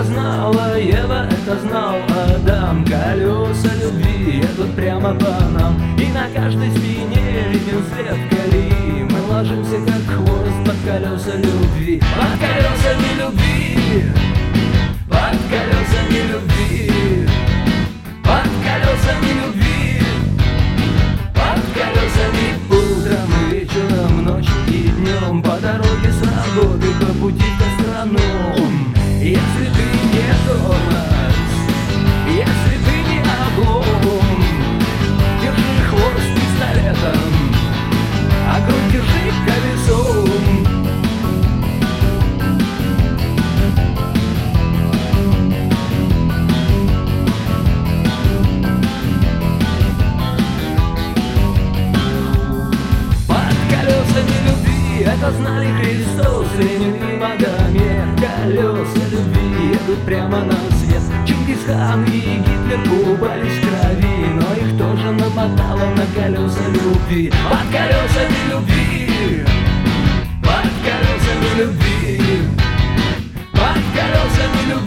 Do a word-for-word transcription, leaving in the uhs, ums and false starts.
знала Ева, это знал Адам. Колеса любви едут прямо по нам, и на каждой спине виден след колеи. Мы ложимся как хвост под колеса любви, под колесами любви, под колесами любви, под колесами любви, под колесами. Утром, вечером, ночью и днем, по дороге с работы, по пути к гастроном. Если ты не тормоз, если ты не облом, держи хвост пистолетом, а грудь держи колесом. Под колесами любви, это знали Христос, Ленин и Магомед. Колеса любви едут прямо на свет. Чингисхан и Гитлер купались в крови, но их тоже намотало на колеса любви. Под колесами любви, под колесами любви, под колесами любви.